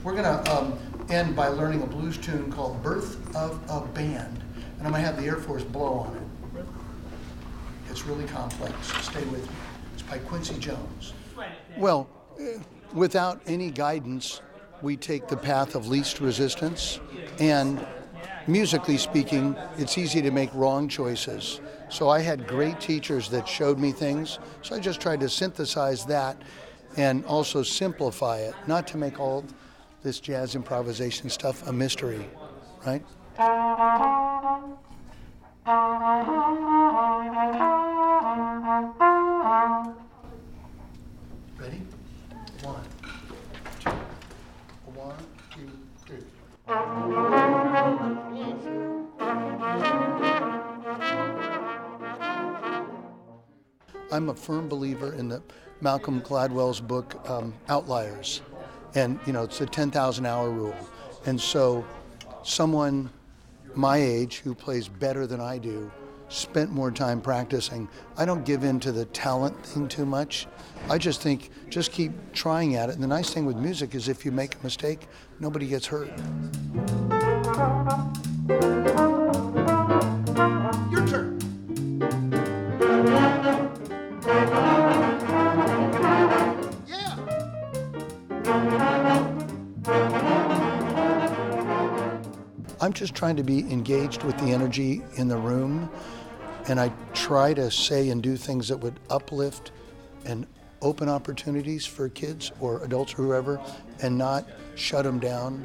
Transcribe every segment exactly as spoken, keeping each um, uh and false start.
We're going to um, end by learning a blues tune called Birth of a Band. And I'm going to have the Air Force blow on it. It's really complex. Stay with me. It's by Quincy Jones. Well, without any guidance, we take the path of least resistance. And musically speaking, it's easy to make wrong choices. So I had great teachers that showed me things. So I just tried to synthesize that and also simplify it, not to make all this jazz improvisation stuff a mystery, right? Ready? One, two, one, two, three. I'm a firm believer in the Malcolm Gladwell's book, um, Outliers. And, you know, it's a ten thousand hour rule. And so someone my age who plays better than I do spent more time practicing. I don't give in to the talent thing too much. I just think, just keep trying at it. And the nice thing with music is if you make a mistake, nobody gets hurt. Your turn. Yeah. I'm just trying to be engaged with the energy in the room, and I try to say and do things that would uplift and open opportunities for kids or adults or whoever, and not shut them down.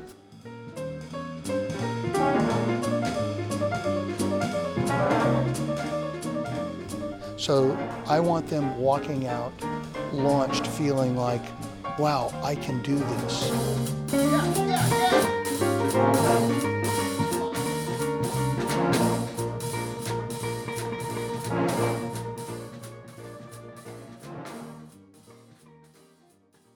So I want them walking out, launched, feeling like, wow, I can do this.